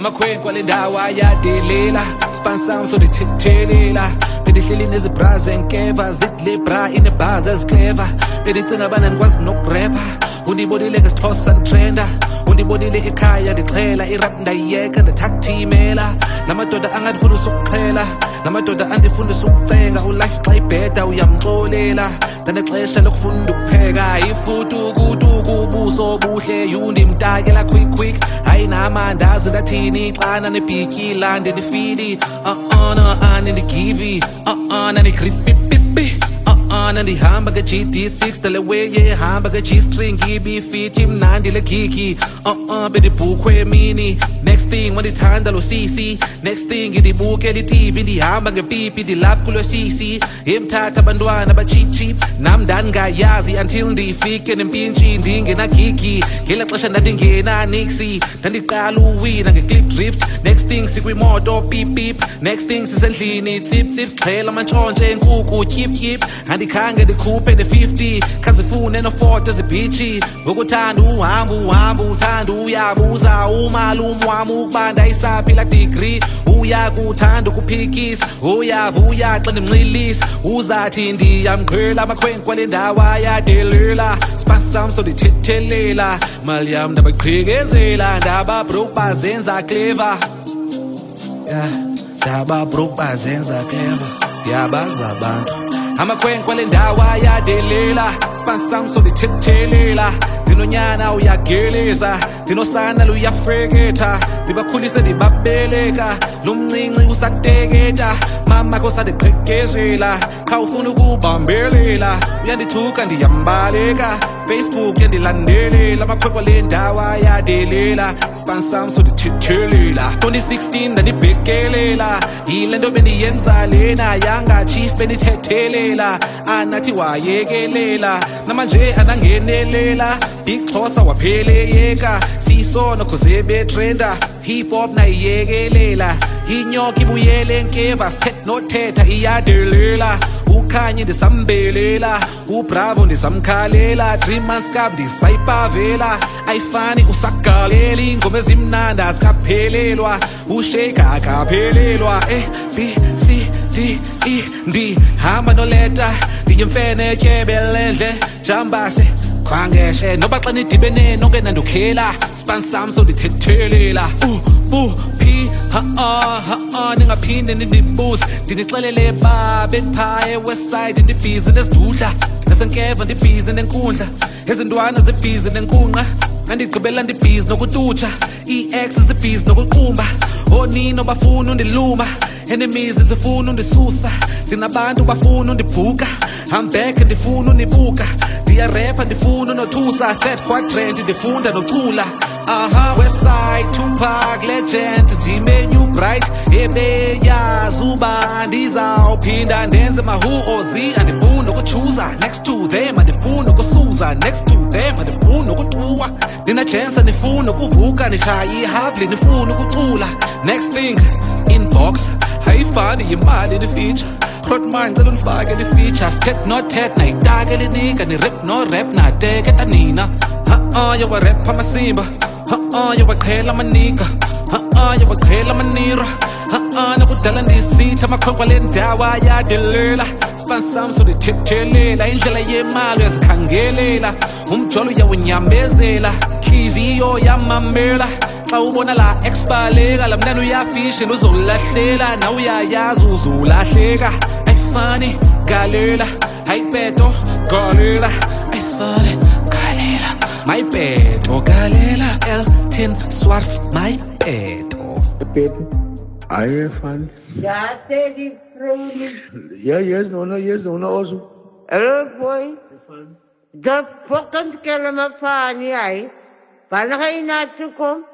amakhwenkwe le ndawo ayadelela spansam so ndithethelela bendihleli nezibra zenkeva zidlebra inebhazi ezikleva bendicinga bana ndikwazi nokurepha undibonile ngesixhosa nditrenda undibonile ekhaya ndixhela irap ndayiyeka ndithakthimela namadoda angandifundisa ukuxhela namadoda andifundisa ukucenga ulife xa ibheda uyamxolela ndanexesha lokufunda ukupheka ifutukutuku buso buhle yundimtakela quick hayi namandazi ndathini xana nebhityila ndendifili no andigivi nandigrippipipi nandihamba nge-GD6 daleweye ehamba nge-G-string ibifithi mnandi le gigi bendibhukhwe emini next thing wandithanda lo sisi next thing ndibukela i-TV ndihamba ngepipi ndilapha kulo sisi emthatha abantwana bacheap nam ndandingayazi until ndifike nempintshi ndingenagigi ngela xesha ndandingena nixi ndandiqala uwina nge-clip drift next thing sikwimoto pip next thing sisendlini tsip sixhela amantshontshe enkukhu tyip andikhange ndikhuphe ne-50 khazifune no-40 ezibhitshi ngokuthanda uhambo uthanda uyabuza umalume wami ukuba ndayisaphi la degree uyakuthanda ukuphikisa uyavuya xa ndimnxilisa uzathi ndiyamqhela amakhwenkwe le ndawo ayadelela spansam so ndithethelela mali yam ndabaqhikezela ndababroke bazenza clever ndababroke bazenza clever yabaza abantu amakhwenkwe le ndawo ayadelela spansam so ndithethelela ndinonyana uyageleza ndinosana luyafreketha ndibakhulise ndibabeleka lo mncinci usateketa mama kosandiqhekezela khawufuna ukubambelela uyandithuka ndiyambaleka Facebook yandilandelela amakhwenkwe le ndawo ayadelela spansam so ndithethelela 2016 ndandibhekelela yile nto bendiyenza lena yangachief bendithethelela anathi wayekelela namanje anangenelela big xhosa wapheleyeka siyisona khoze betrenda hip hop nayiyekelela inyoka ibuyele enkeva sithetha nothetha iyadelela ukhanye ndisambelela ubravo ndisamkhalela 3 months cab ndisayipavela ayifani usagalela ingoma ezimnandi azikaphelelwa ushake akaphelelwa B C D E ndihamba noleta ndiyimfene etyebelendle jambase khwangeshe noba xa nidibene nonke nandukhela spansam so ndithethelela ningaphinde nindibuze ndinixelele babe ndiphaye westside ndibhizi nezidudla nasenkeva ndibhizi nenkundla ezintwana zibhizi nenkunqa nandigqibela ndibhizi nokututsha ii-ex zibhizi nokuqumba onino bafuna undiluma enemies zifuna undisusa zinabantu bafuna undibhuka I'm back ndifuna undibuka ndiyarapha ndifuna unothusa third quadrant ndifunda nocula Westside Tupac legend ndimenyu bright ebeyazi uba ndizawuphinda ndenze mahu ozi andifuna ukuchuza next to them andifuna ukusuza next to them andifuna ukutuwa nina chance andifuna ukuvuka nishaya ihable ndifuna ukucula next thing inbox ayifani yimali nefeature Rotman ngicela undifake le-feature sithetha nothetha nayitake lenika ni-rap no-rap nateketa nina yawarap amasimba yawaqhela amanika yawaqhela amanira nakudala ndisitha amakhwenkwe le ndawo ayadelela spansam so ndithethelela indlela yemali uyazikhangelela umjolo uyawunyambezela hliziyo yamamela xa ubona la exbaleka la mntana uyafishe uzolahlela na uyayazi uzolahleka ayifani galela ayipeto galela ayifani galela my peto galela Elton Swartz my peto peto I fun ja die vrolijk yes no also hello boy fun dat fucking kelma fani ai bana kai na tukom